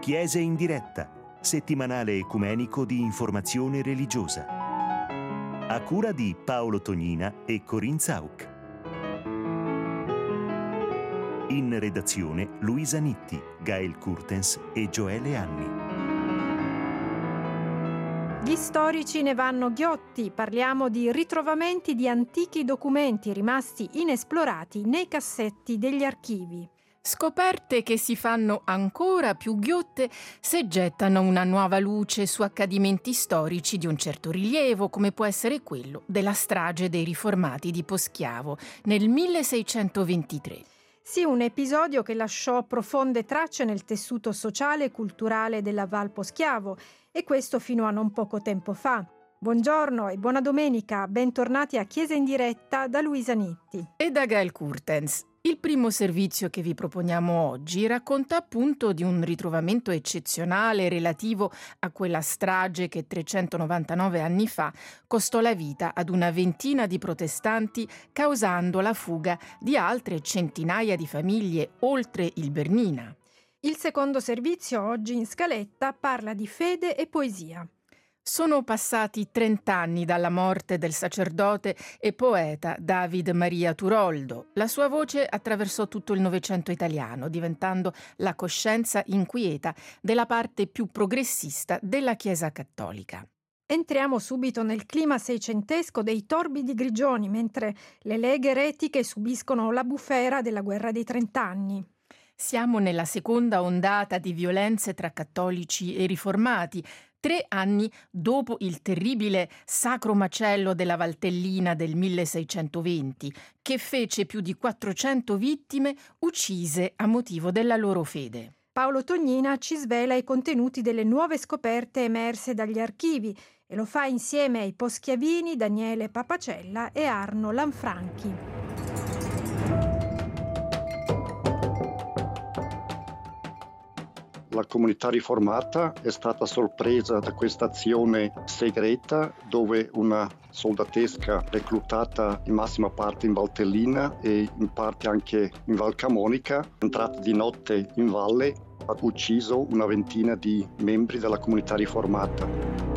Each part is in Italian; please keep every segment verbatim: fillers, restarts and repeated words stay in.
Chiesa in diretta, settimanale ecumenico di informazione religiosa. A cura di Paolo Tognina e Corinne Zauch. In redazione Luisa Nitti, Gael Kurtens e Gioele Anni. Gli storici ne vanno ghiotti. Parliamo di ritrovamenti di antichi documenti rimasti inesplorati nei cassetti degli archivi. Scoperte che si fanno ancora più ghiotte se gettano una nuova luce su accadimenti storici di un certo rilievo, come può essere quello della strage dei riformati di Poschiavo nel milleseicentoventitré. Sì, un episodio che lasciò profonde tracce nel tessuto sociale e culturale della Val Poschiavo, e questo fino a non poco tempo fa. Buongiorno e buona domenica, bentornati a Chiesa in diretta da Luisa Nitti e da Gael Kurtens. Il primo servizio che vi proponiamo oggi racconta appunto di un ritrovamento eccezionale relativo a quella strage che trecentonovantanove anni fa costò la vita ad una ventina di protestanti, causando la fuga di altre centinaia di famiglie oltre il Bernina. Il secondo servizio, oggi in scaletta, parla di fede e poesia. Sono passati trent'anni dalla morte del sacerdote e poeta David Maria Turoldo. La sua voce attraversò tutto il Novecento italiano, diventando la coscienza inquieta della parte più progressista della Chiesa cattolica. Entriamo subito nel clima seicentesco dei torbidi grigioni, mentre le leghe eretiche subiscono la bufera della guerra dei trent'anni. Siamo nella seconda ondata di violenze tra cattolici e riformati, tre anni dopo il terribile Sacro Macello della Valtellina del milleseicentoventi, che fece più di quattrocento vittime uccise a motivo della loro fede. Paolo Tognina ci svela i contenuti delle nuove scoperte emerse dagli archivi e lo fa insieme ai poschiavini Daniele Papacella e Arno Lanfranchi. La comunità riformata è stata sorpresa da questa azione segreta dove una soldatesca reclutata in massima parte in Valtellina e in parte anche in Val Camonica, entrata di notte in valle, ha ucciso una ventina di membri della comunità riformata.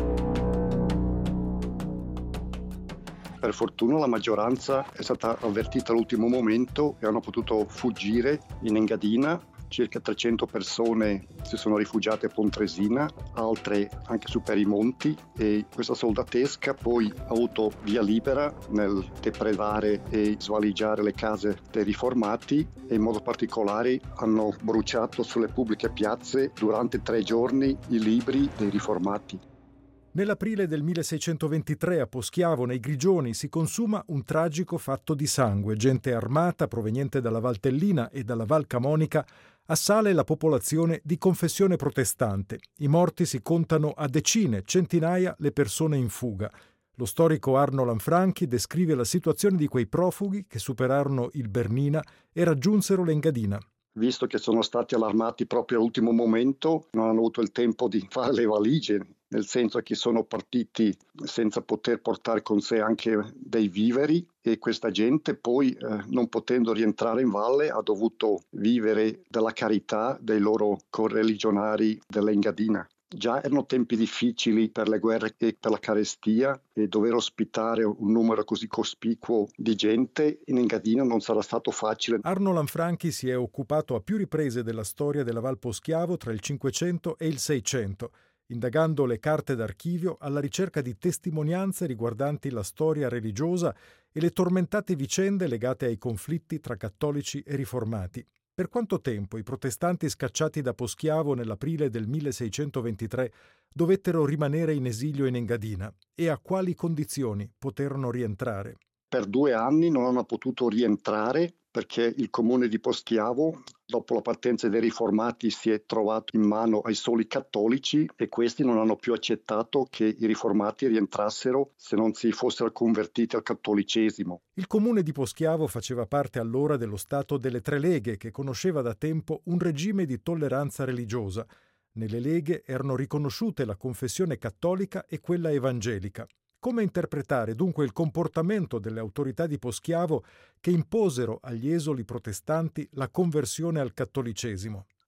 Per fortuna la maggioranza è stata avvertita all'ultimo momento e hanno potuto fuggire in Engadina. Circa trecento persone si sono rifugiate a Pontresina, altre anche su per i monti, e questa soldatesca poi ha avuto via libera nel depredare e svaligiare le case dei riformati e in modo particolare hanno bruciato sulle pubbliche piazze durante tre giorni i libri dei riformati. Nell'aprile del milleseicentoventitré a Poschiavo, nei Grigioni, si consuma un tragico fatto di sangue. Gente armata proveniente dalla Valtellina e dalla Val Camonica assale la popolazione di confessione protestante. I morti si contano a decine, centinaia le persone in fuga. Lo storico Arno Lanfranchi descrive la situazione di quei profughi che superarono il Bernina e raggiunsero l'Engadina. Visto che sono stati allarmati proprio all'ultimo momento, non hanno avuto il tempo di fare le valigie, nel senso che sono partiti senza poter portare con sé anche dei viveri e questa gente poi, eh, non potendo rientrare in valle, ha dovuto vivere della carità dei loro correligionari dell'Engadina. Già erano tempi difficili per le guerre e per la carestia e dover ospitare un numero così cospicuo di gente in Engadina non sarà stato facile. Arno Lanfranchi si è occupato a più riprese della storia della Val Poschiavo tra il Cinquecento e il Seicento, indagando le carte d'archivio alla ricerca di testimonianze riguardanti la storia religiosa e le tormentate vicende legate ai conflitti tra cattolici e riformati. Per quanto tempo i protestanti scacciati da Poschiavo nell'aprile del milleseicentoventitré dovettero rimanere in esilio in Engadina e a quali condizioni poterono rientrare? Per due anni non hanno potuto rientrare perché il comune di Poschiavo, dopo la partenza dei riformati, si è trovato in mano ai soli cattolici e questi non hanno più accettato che i riformati rientrassero se non si fossero convertiti al cattolicesimo. Il comune di Poschiavo faceva parte allora dello Stato delle Tre Leghe, che conosceva da tempo un regime di tolleranza religiosa. Nelle leghe erano riconosciute la confessione cattolica e quella evangelica. Come interpretare dunque il comportamento delle autorità di Poschiavo che imposero agli esuli protestanti la conversione al cattolicesimo?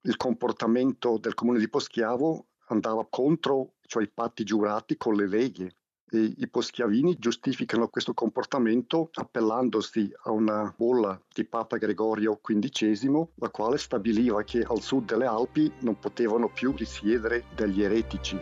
il comportamento del comune di Poschiavo andava contro, cioè, i patti giurati con le leghe. E i poschiavini giustificano questo comportamento appellandosi a una bolla di Papa Gregorio quindicesimo, la quale stabiliva che al sud delle Alpi non potevano più risiedere degli eretici.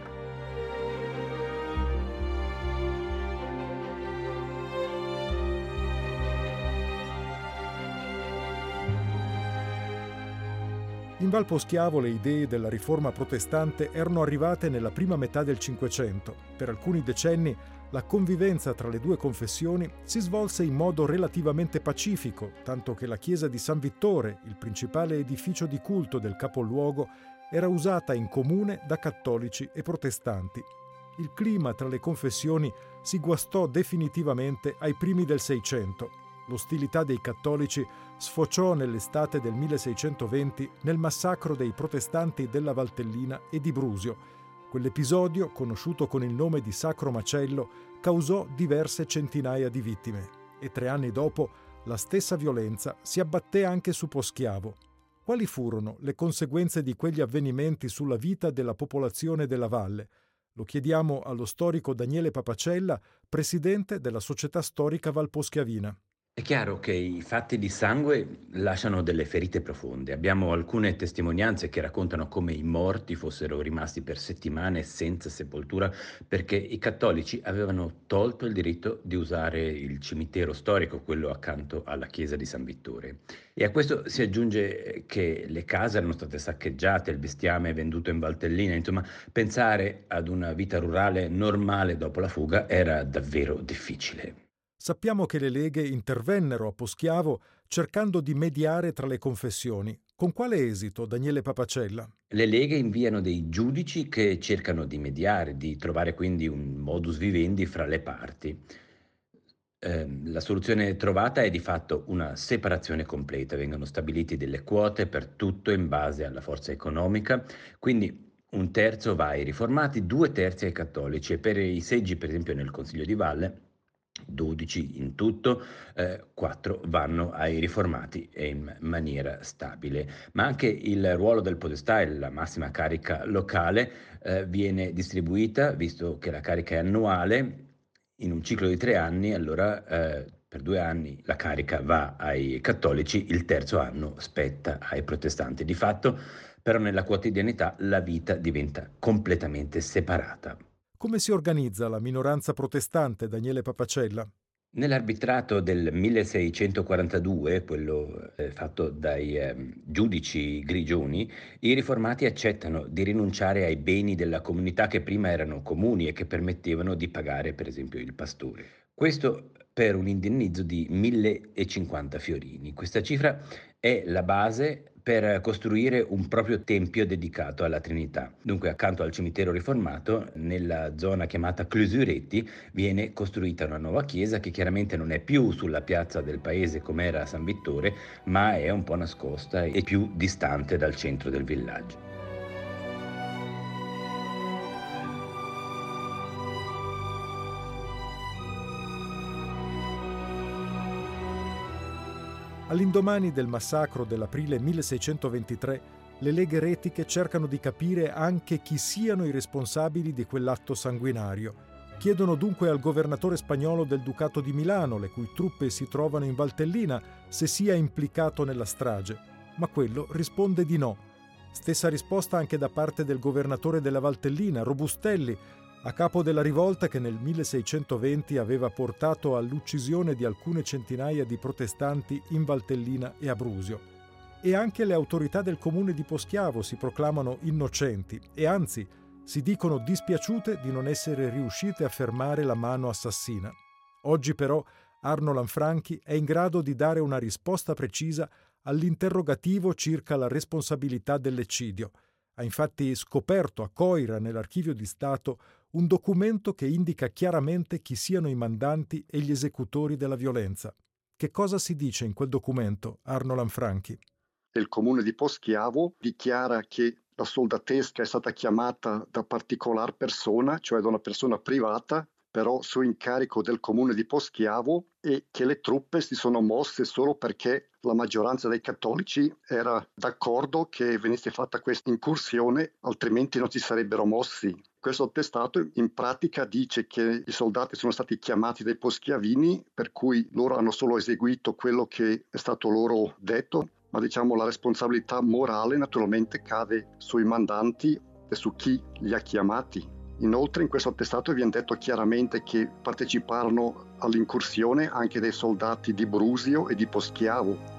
In Val Poschiavo le idee della riforma protestante erano arrivate nella prima metà del Cinquecento. Per alcuni decenni la convivenza tra le due confessioni si svolse in modo relativamente pacifico, tanto che la chiesa di San Vittore, il principale edificio di culto del capoluogo, era usata in comune da cattolici e protestanti. Il clima tra le confessioni si guastò definitivamente ai primi del Seicento. L'ostilità dei cattolici sfociò nell'estate del milleseicentoventi nel massacro dei protestanti della Valtellina e di Brusio. Quell'episodio, conosciuto con il nome di Sacro Macello, causò diverse centinaia di vittime e tre anni dopo la stessa violenza si abbatté anche su Poschiavo. Quali furono le conseguenze di quegli avvenimenti sulla vita della popolazione della valle? Lo chiediamo allo storico Daniele Papacella, presidente della Società Storica Valposchiavina. È chiaro che i fatti di sangue lasciano delle ferite profonde. Abbiamo alcune testimonianze che raccontano come i morti fossero rimasti per settimane senza sepoltura perché i cattolici avevano tolto il diritto di usare il cimitero storico, quello accanto alla chiesa di San Vittore. E a questo si aggiunge che le case erano state saccheggiate, il bestiame venduto in Valtellina. Insomma, pensare ad una vita rurale normale dopo la fuga era davvero difficile. Sappiamo che le leghe intervennero a Poschiavo cercando di mediare tra le confessioni. Con quale esito, Daniele Papacella? Le leghe inviano dei giudici che cercano di mediare, di trovare quindi un modus vivendi fra le parti. Eh, la soluzione trovata è di fatto una separazione completa. Vengono stabiliti delle quote per tutto in base alla forza economica, quindi un terzo va ai riformati, due terzi ai cattolici, e per i seggi, per esempio nel Consiglio di Valle, dodici in tutto, eh, quattro vanno ai riformati e in maniera stabile. Ma anche il ruolo del podestà, la massima carica locale, eh, viene distribuita, visto che la carica è annuale, in un ciclo di tre anni, allora eh, per due anni la carica va ai cattolici, il terzo anno spetta ai protestanti. Di fatto, però, nella quotidianità la vita diventa completamente separata. Come si organizza la minoranza protestante, Daniele Papacella? Nell'arbitrato del milleseicentoquarantadue, quello eh, fatto dai eh, giudici grigioni, i riformati accettano di rinunciare ai beni della comunità che prima erano comuni e che permettevano di pagare, per esempio, il pastore. Questo per un indennizzo di millecinquanta fiorini. Questa cifra è la base per costruire un proprio tempio dedicato alla Trinità. Dunque, accanto al cimitero riformato, nella zona chiamata Clusuretti, viene costruita una nuova chiesa che chiaramente non è più sulla piazza del paese come era San Vittore, ma è un po' nascosta e più distante dal centro del villaggio. All'indomani del massacro dell'aprile milleseicentoventitré, le leghe eretiche cercano di capire anche chi siano i responsabili di quell'atto sanguinario. Chiedono dunque al governatore spagnolo del Ducato di Milano, le cui truppe si trovano in Valtellina, se sia implicato nella strage, ma quello risponde di no. Stessa risposta anche da parte del governatore della Valtellina, Robustelli, a capo della rivolta che nel milleseicentoventi aveva portato all'uccisione di alcune centinaia di protestanti in Valtellina e Abruzio. E anche le autorità del comune di Poschiavo si proclamano innocenti e anzi si dicono dispiaciute di non essere riuscite a fermare la mano assassina. Oggi però Arno Lanfranchi è in grado di dare una risposta precisa all'interrogativo circa la responsabilità dell'eccidio. Ha infatti scoperto a Coira, nell'archivio di Stato, un documento che indica chiaramente chi siano i mandanti e gli esecutori della violenza. Che cosa si dice in quel documento, Arno Lanfranchi? Il comune di Poschiavo dichiara che la soldatesca è stata chiamata da particolar persona, cioè da una persona privata, però su incarico del comune di Poschiavo, e che le truppe si sono mosse solo perché la maggioranza dei cattolici era d'accordo che venisse fatta questa incursione, altrimenti non si sarebbero mossi. Questo attestato in pratica dice che i soldati sono stati chiamati dai poschiavini, per cui loro hanno solo eseguito quello che è stato loro detto, ma diciamo la responsabilità morale naturalmente cade sui mandanti e su chi li ha chiamati. Inoltre in questo attestato viene detto chiaramente che parteciparono all'incursione anche dei soldati di Brusio e di Poschiavo.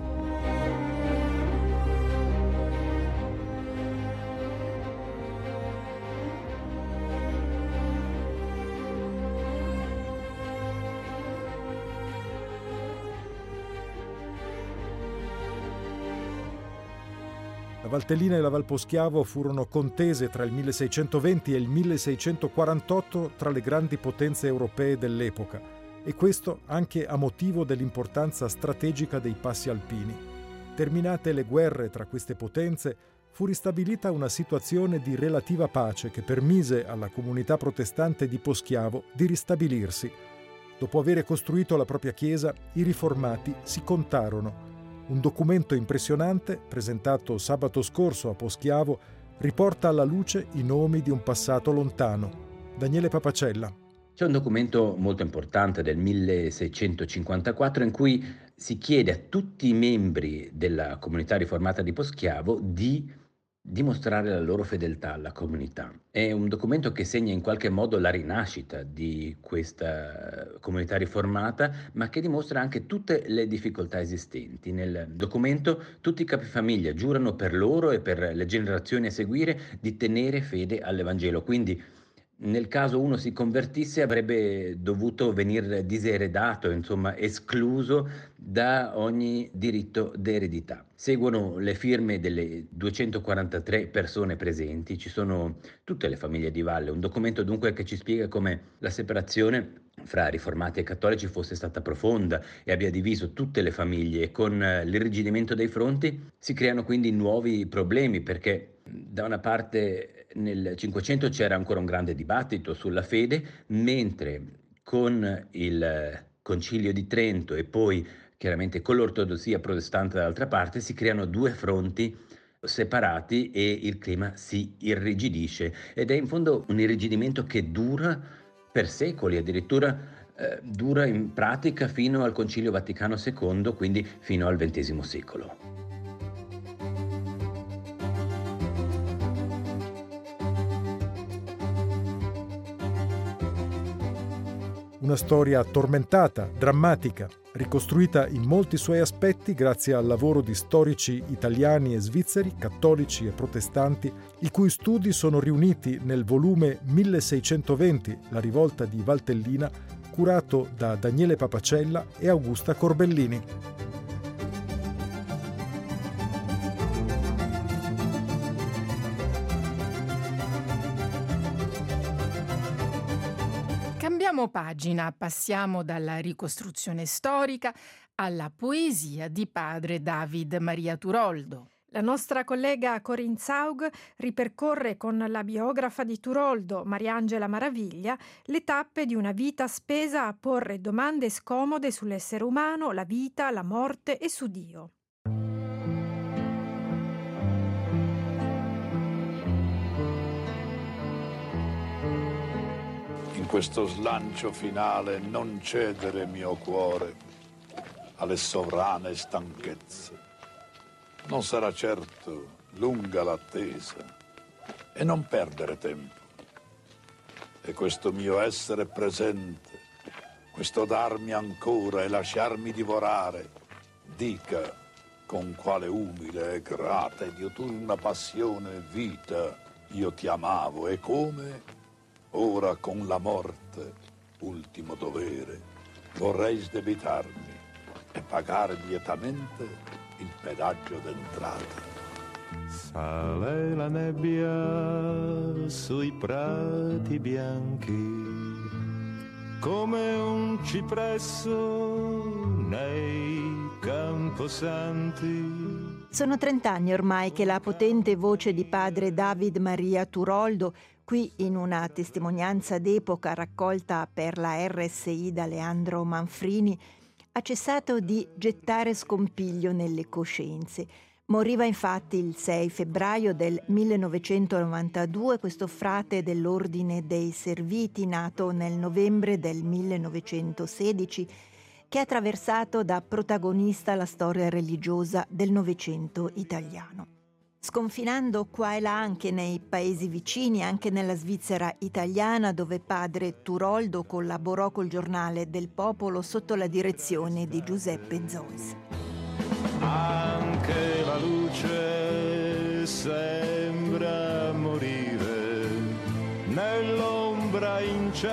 La Valtellina e la Valposchiavo furono contese tra il milleseicentoventi e il milleseicentoquarantotto tra le grandi potenze europee dell'epoca, e questo anche a motivo dell'importanza strategica dei passi alpini. Terminate le guerre tra queste potenze, fu ristabilita una situazione di relativa pace che permise alla comunità protestante di Poschiavo di ristabilirsi. Dopo aver costruito la propria chiesa, i riformati si contarono. Un documento impressionante, presentato sabato scorso a Poschiavo, riporta alla luce i nomi di un passato lontano. Daniele Papacella. C'è un documento molto importante del milleseicentocinquantaquattro in cui si chiede a tutti i membri della comunità riformata di Poschiavo di dimostrare la loro fedeltà alla comunità. È un documento che segna in qualche modo la rinascita di questa comunità riformata, ma che dimostra anche tutte le difficoltà esistenti. Nel documento tutti i capifamiglia giurano per loro e per le generazioni a seguire di tenere fede all'Evangelo. Quindi nel caso uno si convertisse avrebbe dovuto venire diseredato, insomma escluso da ogni diritto d'eredità. Seguono le firme delle duecentoquarantatré persone presenti, ci sono tutte le famiglie di valle, un documento dunque che ci spiega come la separazione fra riformati e cattolici fosse stata profonda e abbia diviso tutte le famiglie, e con l'irrigidimento dei fronti si creano quindi nuovi problemi, perché da una parte nel Cinquecento c'era ancora un grande dibattito sulla fede, mentre con il Concilio di Trento e poi chiaramente con l'ortodossia protestante dall'altra parte si creano due fronti separati e il clima si irrigidisce, ed è in fondo un irrigidimento che dura per secoli, addirittura eh, dura in pratica fino al Concilio Vaticano secondo, quindi fino al ventesimo secolo. Una storia tormentata, drammatica, ricostruita in molti suoi aspetti grazie al lavoro di storici italiani e svizzeri, cattolici e protestanti, i cui studi sono riuniti nel volume milleseicentoventi, La rivolta di Valtellina, curato da Daniele Papacella e Augusta Corbellini. Cambiamo pagina, passiamo dalla ricostruzione storica alla poesia di padre David Maria Turoldo. La nostra collega Corinne Zaug ripercorre con la biografa di Turoldo, Mariangela Maraviglia, le tappe di una vita spesa a porre domande scomode sull'essere umano, la vita, la morte e su Dio. In questo slancio finale non cedere, mio cuore, alle sovrane stanchezze. Non sarà certo lunga l'attesa e non perdere tempo. E questo mio essere presente, questo darmi ancora e lasciarmi divorare, dica con quale umile e grata e diuturna passione vita io ti amavo e come ora con la morte, ultimo dovere, vorrei sdebitarmi e pagare lietamente il pedaggio d'entrata. Sale la nebbia sui prati bianchi, come un cipresso nei camposanti. Sono trent'anni ormai che la potente voce di padre David Maria Turoldo, Qui, in una testimonianza d'epoca raccolta per la R S I da Leandro Manfrini, ha cessato di gettare scompiglio nelle coscienze. Moriva infatti il sei febbraio del millenovecentonovantadue questo frate dell'Ordine dei Serviti, nato nel novembre del millenovecentosedici, che ha attraversato da protagonista la storia religiosa del Novecento italiano. Sconfinando qua e là anche nei paesi vicini, anche nella Svizzera italiana, dove padre Turoldo collaborò col Giornale del Popolo sotto la direzione di Giuseppe Zois. Anche la luce sembra morire nell'ombra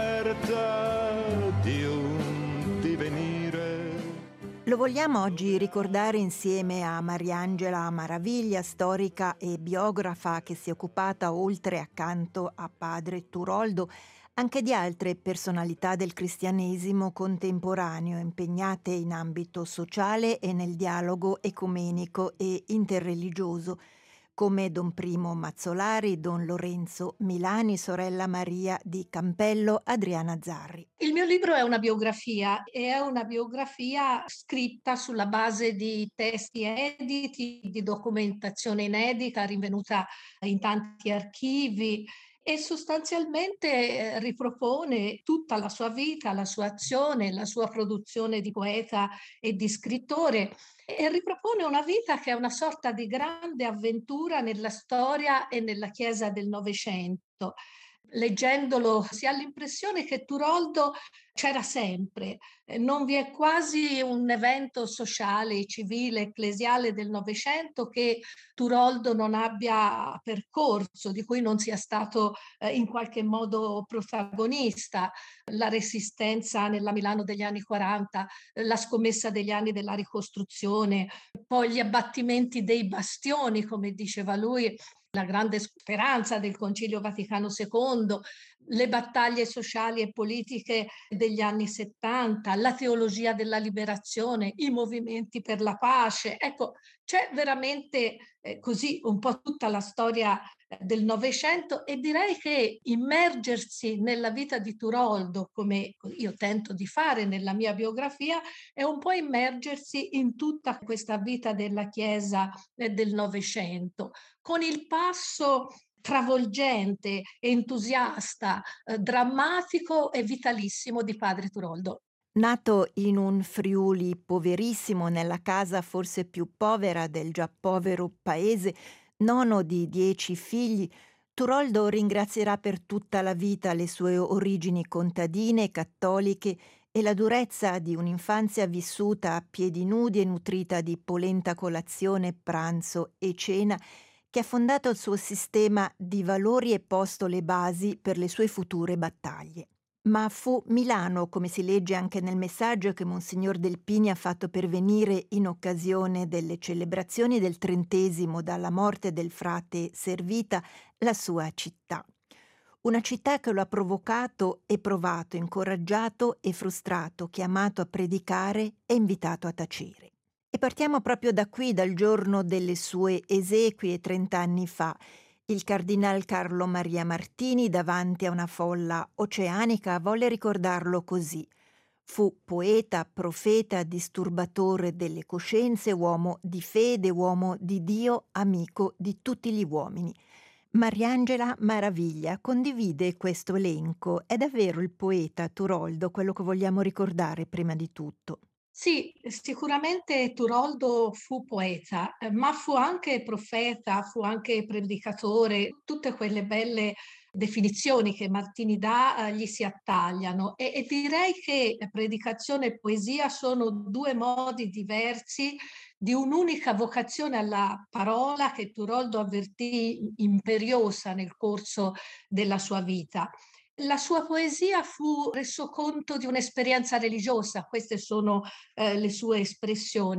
incerta di un divenire. Lo vogliamo oggi ricordare insieme a Mariangela Maraviglia, storica e biografa che si è occupata, oltre accanto a padre Turoldo, anche di altre personalità del cristianesimo contemporaneo impegnate in ambito sociale e nel dialogo ecumenico e interreligioso, come Don Primo Mazzolari, Don Lorenzo Milani, sorella Maria di Campello, Adriana Zarri. Il mio libro è una biografia, è una biografia scritta sulla base di testi editi, di documentazione inedita rinvenuta in tanti archivi, e sostanzialmente ripropone tutta la sua vita, la sua azione, la sua produzione di poeta e di scrittore, e ripropone una vita che è una sorta di grande avventura nella storia e nella Chiesa del Novecento. Leggendolo si ha l'impressione che Turoldo c'era sempre, non vi è quasi un evento sociale, civile, ecclesiale del Novecento che Turoldo non abbia percorso, di cui non sia stato eh, in qualche modo protagonista. La resistenza nella Milano degli anni quaranta, la scommessa degli anni della ricostruzione, poi gli abbattimenti dei bastioni, come diceva lui, la grande speranza del Concilio Vaticano secondo, le battaglie sociali e politiche degli anni settanta, la teologia della liberazione, i movimenti per la pace. Ecco, c'è veramente eh, così un po' tutta la storia eh, del Novecento, e direi che immergersi nella vita di Turoldo, come io tento di fare nella mia biografia, è un po' immergersi in tutta questa vita della Chiesa eh, del Novecento, con il passo travolgente, entusiasta, eh, drammatico e vitalissimo di padre Turoldo. Nato in un Friuli poverissimo, nella casa forse più povera del già povero paese, nono di dieci figli, Turoldo ringrazierà per tutta la vita le sue origini contadine, cattoliche e la durezza di un'infanzia vissuta a piedi nudi e nutrita di polenta colazione, pranzo e cena, che ha fondato il suo sistema di valori e posto le basi per le sue future battaglie. Ma fu Milano, come si legge anche nel messaggio che Monsignor Delpini ha fatto pervenire in occasione delle celebrazioni del trentesimo dalla morte del frate Servita, la sua città. Una città che lo ha provocato e provato, incoraggiato e frustrato, chiamato a predicare e invitato a tacere. E partiamo proprio da qui, dal giorno delle sue esequie trent'anni fa. Il cardinal Carlo Maria Martini, davanti a una folla oceanica, volle ricordarlo così. Fu poeta, profeta, disturbatore delle coscienze, uomo di fede, uomo di Dio, amico di tutti gli uomini. Mariangela Maraviglia condivide questo elenco. È davvero il poeta Turoldo quello che vogliamo ricordare prima di tutto? Sì, sicuramente Turoldo fu poeta, eh, ma fu anche profeta, fu anche predicatore, tutte quelle belle definizioni che Martini dà eh, gli si attagliano, e, e direi che predicazione e poesia sono due modi diversi di un'unica vocazione alla parola che Turoldo avvertì imperiosa nel corso della sua vita. La sua poesia fu resoconto di un'esperienza religiosa, queste sono eh, le sue espressioni, e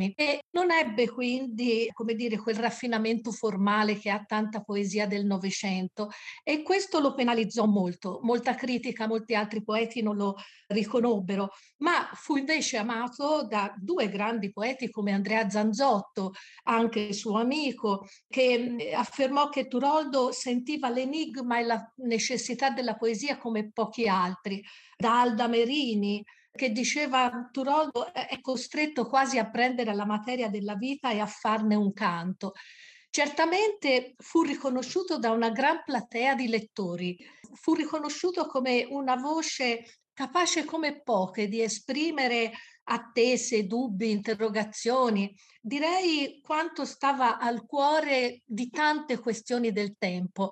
Non ebbe quindi, come dire, quel raffinamento formale che ha tanta poesia del Novecento e questo lo penalizzò molto. Molta critica, molti altri poeti non lo riconobbero, ma fu invece amato da due grandi poeti come Andrea Zanzotto, anche suo amico, che affermò che Turoldo sentiva l'enigma e la necessità della poesia come pochi altri. Da Alda Merini, che diceva Turoldo è costretto quasi a prendere la materia della vita e a farne un canto. Certamente fu riconosciuto da una gran platea di lettori, fu riconosciuto come una voce capace come poche di esprimere attese, dubbi, interrogazioni. Direi quanto stava al cuore di tante questioni del tempo.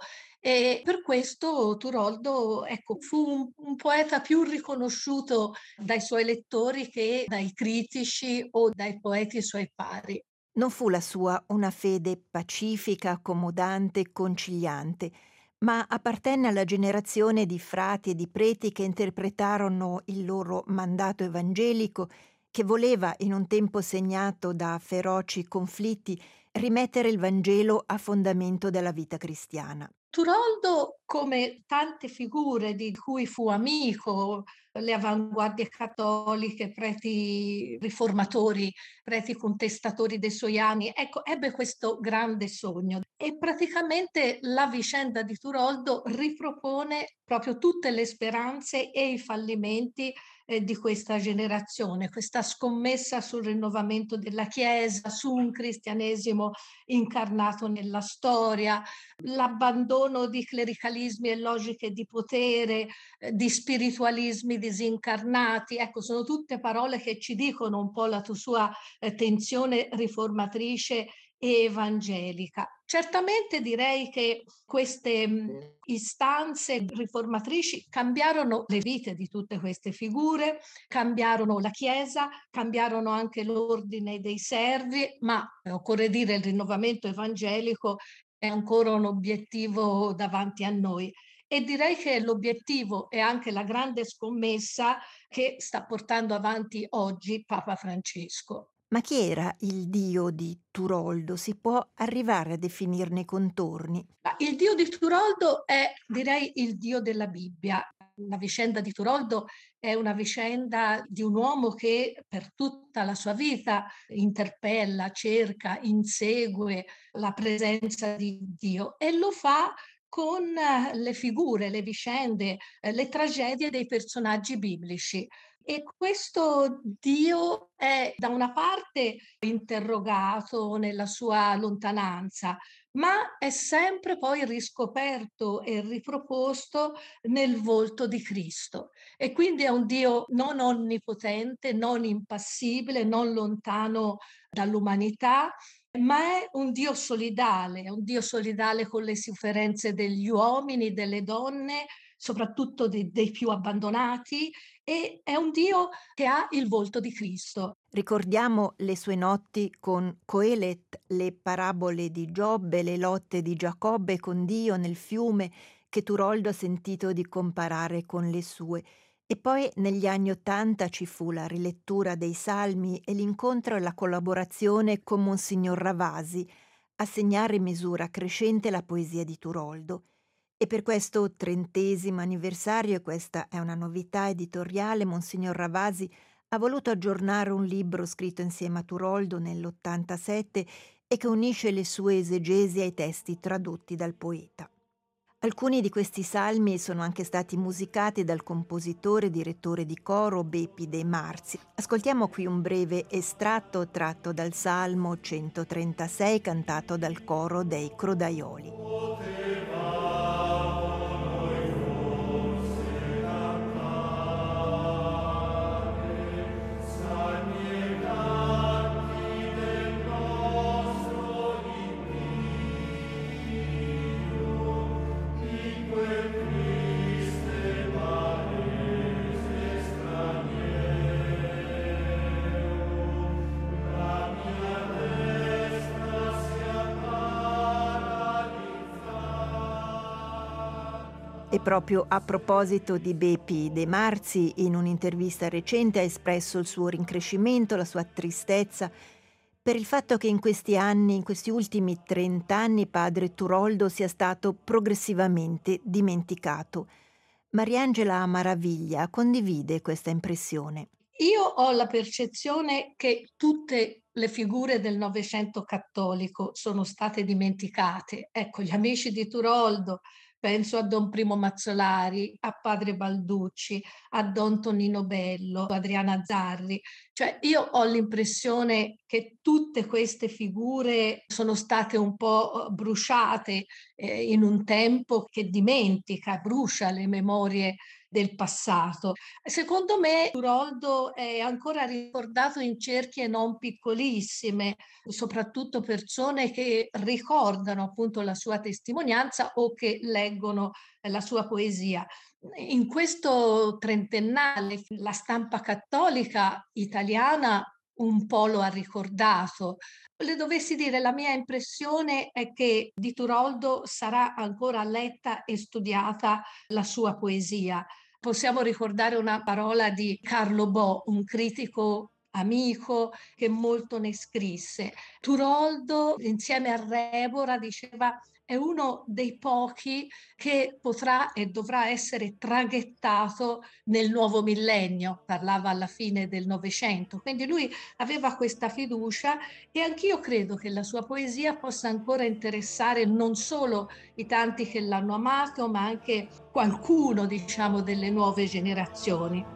E per questo Turoldo, ecco, fu un, un poeta più riconosciuto dai suoi lettori che dai critici o dai poeti suoi pari. Non fu la sua una fede pacifica, accomodante, conciliante, ma appartenne alla generazione di frati e di preti che interpretarono il loro mandato evangelico, che voleva, in un tempo segnato da feroci conflitti, rimettere il Vangelo a fondamento della vita cristiana. Turoldo, come tante figure di cui fu amico, le avanguardie cattoliche, preti riformatori, preti contestatori dei suoi anni, ecco, ebbe questo grande sogno. E praticamente la vicenda di Turoldo ripropone proprio tutte le speranze e i fallimenti eh, di questa generazione, questa scommessa sul rinnovamento della Chiesa, su un cristianesimo incarnato nella storia, l'abbandono di clericalismi e logiche di potere, eh, di spiritualismi disincarnati. Ecco, sono tutte parole che ci dicono un po' la tua sua eh, tensione riformatrice e evangelica. Certamente direi che queste mh, istanze riformatrici cambiarono le vite di tutte queste figure, cambiarono la Chiesa, cambiarono anche l'ordine dei servi, ma eh, occorre dire il rinnovamento evangelico è ancora un obiettivo davanti a noi. E direi che l'obiettivo è anche la grande scommessa che sta portando avanti oggi Papa Francesco. Ma chi era il dio di Turoldo? Si può arrivare a definirne i contorni? Il dio di Turoldo è, direi, il dio della Bibbia. La vicenda di Turoldo è una vicenda di un uomo che per tutta la sua vita interpella, cerca, insegue la presenza di Dio e lo fa con le figure, le vicende, le tragedie dei personaggi biblici. E questo Dio è da una parte interrogato nella sua lontananza, ma è sempre poi riscoperto e riproposto nel volto di Cristo. E quindi è un Dio non onnipotente, non impassibile, non lontano dall'umanità, ma è un Dio solidale, è un Dio solidale con le sofferenze degli uomini, delle donne, soprattutto dei, dei più abbandonati, e è un Dio che ha il volto di Cristo. Ricordiamo le sue notti con Coelet, le parabole di Giobbe, le lotte di Giacobbe con Dio nel fiume che Turoldo ha sentito di comparare con le sue. E poi negli anni Ottanta ci fu la rilettura dei Salmi e l'incontro e la collaborazione con Monsignor Ravasi a segnare in misura crescente la poesia di Turoldo. E per questo trentesimo anniversario, e questa è una novità editoriale, Monsignor Ravasi ha voluto aggiornare un libro scritto insieme a Turoldo nell'ottantasette e che unisce le sue esegesi ai testi tradotti dal poeta. Alcuni di questi salmi sono anche stati musicati dal compositore e direttore di coro Bepi De Marzi. Ascoltiamo qui un breve estratto tratto dal Salmo centotrentasei cantato dal coro dei Crodaioli. E proprio a proposito di Bepi De Marzi, in un'intervista recente ha espresso il suo rincrescimento, la sua tristezza per il fatto che in questi anni, in questi ultimi trent'anni, padre Turoldo sia stato progressivamente dimenticato. Mariangela Maraviglia condivide questa impressione. Io ho la percezione che tutte le figure del Novecento cattolico sono state dimenticate. Ecco, gli amici di Turoldo, penso a Don Primo Mazzolari, a Padre Balducci, a Don Tonino Bello, Adriana Zarri. Cioè, io ho l'impressione che tutte queste figure sono state un po' bruciate eh, in un tempo che dimentica, brucia le memorie del passato. Secondo me Turoldo è ancora ricordato in cerchie non piccolissime, soprattutto persone che ricordano appunto la sua testimonianza o che leggono la sua poesia. In questo trentennale la stampa cattolica italiana un po' lo ha ricordato. Le dovessi dire, la mia impressione è che di Turoldo sarà ancora letta e studiata la sua poesia. Possiamo ricordare una parola di Carlo Bo, un critico amico che molto ne scrisse. Turoldo, insieme a Rebora, diceva: è uno dei pochi che potrà e dovrà essere traghettato nel nuovo millennio, parlava alla fine del Novecento. Quindi lui aveva questa fiducia e anch'io credo che la sua poesia possa ancora interessare non solo i tanti che l'hanno amato, ma anche qualcuno, diciamo, delle nuove generazioni.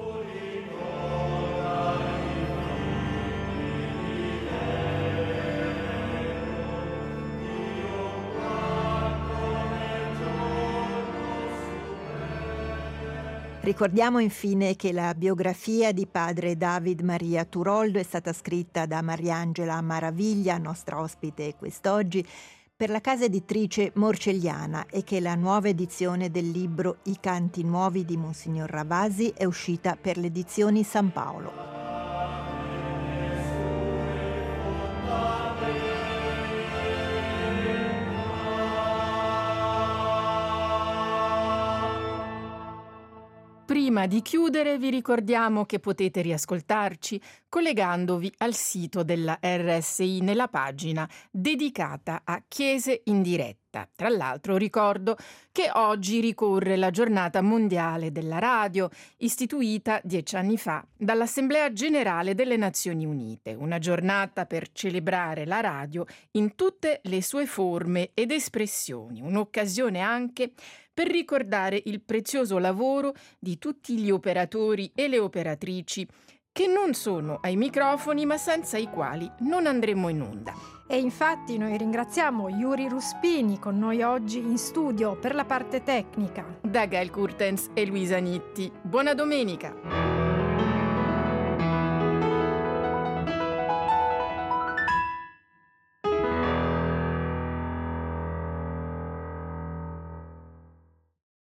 Ricordiamo infine che la biografia di padre David Maria Turoldo è stata scritta da Mariangela Maraviglia, nostra ospite quest'oggi, per la casa editrice Morcelliana e che la nuova edizione del libro I canti nuovi di Monsignor Ravasi è uscita per le edizioni San Paolo. Prima di chiudere vi ricordiamo che potete riascoltarci collegandovi al sito della R S I nella pagina dedicata a Chiese in diretta. Tra l'altro ricordo che oggi ricorre la Giornata Mondiale della Radio, istituita dieci anni fa dall'Assemblea Generale delle Nazioni Unite, una giornata per celebrare la radio in tutte le sue forme ed espressioni, un'occasione anche per ricordare il prezioso lavoro di tutti gli operatori e le operatrici che non sono ai microfoni ma senza i quali non andremo in onda. E infatti noi ringraziamo Yuri Ruspini con noi oggi in studio per la parte tecnica. Da Gail Kurtens e Luisa Nitti. Buona domenica!